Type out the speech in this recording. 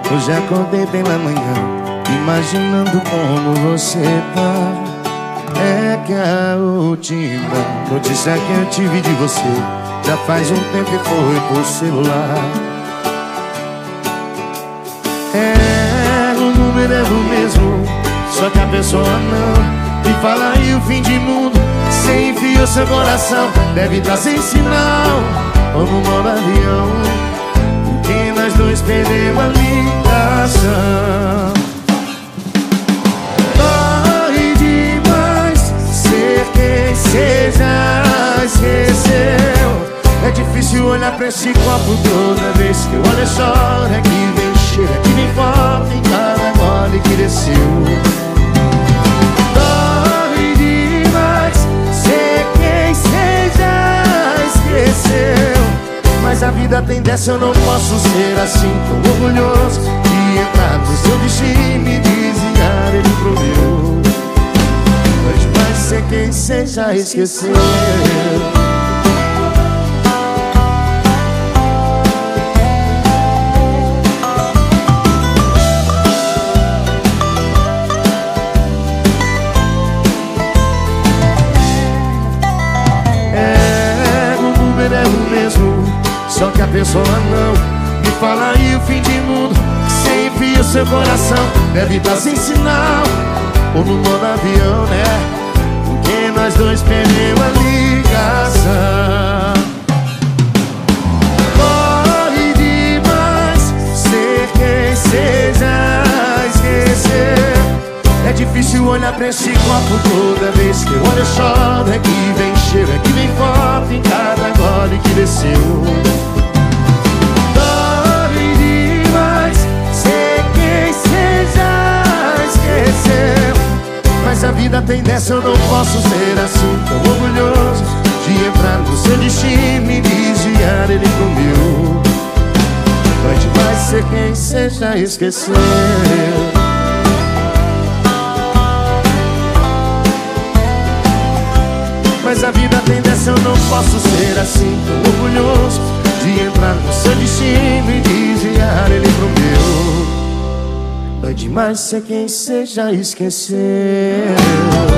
Hoje acordei pela manhã, imaginando como você tá. É que a última notícia que eu tive de você já faz um tempo e foi por celular. O número é o mesmo, só que a pessoa não. E fala aí o fim de mundo, você enfiou seu coração. Deve estar sem sinal, ou no modo avião, porque nós dois perdemos a ligação. Dói demais ser quem cê já esqueceu. É difícil olhar pra esse copo toda vez que eu olho e choro. É que vem cheiro, é que vem forte em cada gole que desceu. Dói demais ser quem cê já esqueceu. Mas a vida tem dessa, eu não posso ser assim tão orgulhoso de entrar no seu destino e desviar ele pro meu. Mas vai ser quem cê já esqueceu. É o mesmo, só que a pessoa não. Me fala aí o fim de mundo, você enfia o seu coração. Deve estar sem sinal, ou no modo avião, né? Porque nós dois perdemos a ligação. Corre demais ser quem cê já esqueceu. É difícil olhar pra esse copo toda vez que eu olho e choro. É que vem cheiro, é que vem forte em cada gole que desceu. Dói demais ser quem cê já esqueceu. Mas a vida tem dessa, eu não posso ser assim tão orgulhoso de entrar no seu destino e desviar ele pro meu. Vai demais ser quem cê já esqueceu. Mas a vida tem dessa, eu não posso ser assim tão orgulhoso de entrar no seu destino e desviar ele pro meu. Vai demais ser quem cê já esqueceu.